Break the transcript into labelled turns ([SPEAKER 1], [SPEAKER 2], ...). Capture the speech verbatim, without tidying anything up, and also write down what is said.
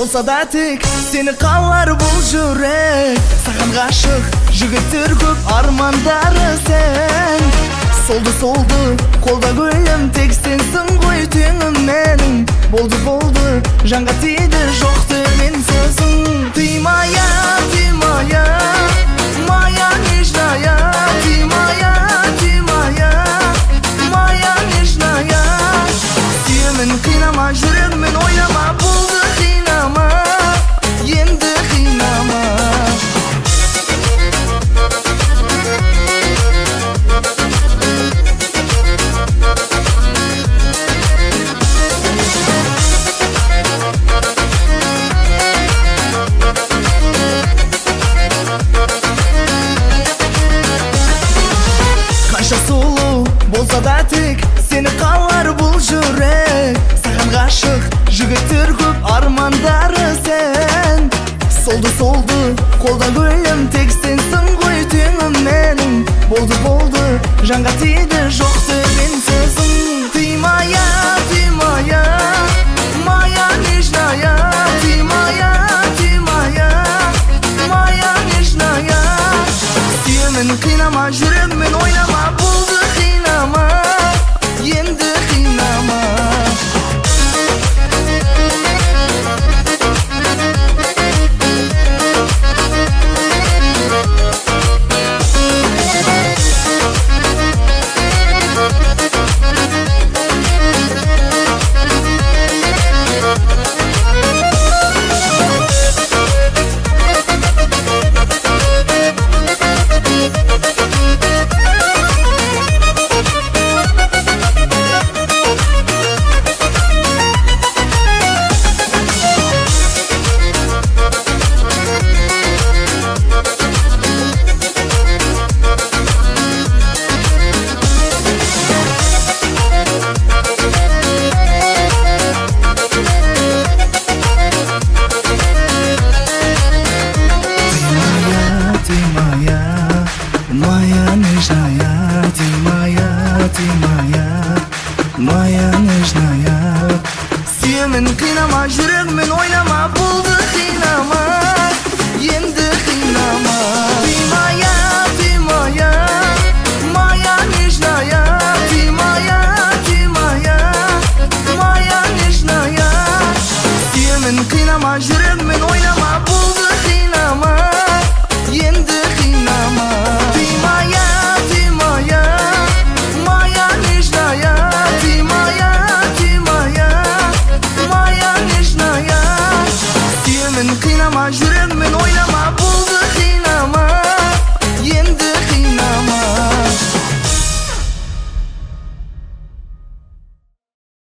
[SPEAKER 1] болса да тек сені қалар бұл жүрек. Саған ғашық жігіттер көп, армандары сен. Солды солды қолда гүлім, тек сенсің ғой теңім менің. Болды болды жанға тиді жоқ деген сөзің. Ты моя, ты моя, моя нежная. Ты моя, ты моя, моя нежная. Сүйемін қинама, жүрегіммен ойнама, болды қинама, енді қинама. Қанша сұлу болса да тек сені қалар бұл жүрек. Саған ғашық жігіттер көп, армандары сен. Солды солды қолда гүлім, тек сенсің ғой теңім менің. Болды болды жанға тиді жоқ деген сөзің. Ты моя, ты моя, моя нежная. Ты моя, ты моя, моя нежная. Сүйемін қинама, жүрегіммен ойнама, болды қинама, енді қинама. Моя нежная, ты моя, ты моя, моя нежная. Сүйемін қинама, жүрегіммен ойнама, болды қинама, енді қинама. Ты моя, ты моя, моя нежная. Ты моя, ты моя, моя нежная. Сүйемін қинама, жүрегіммен ойнама, болды қинама, енді қинама. Қинама, жүрегіммен ойнама.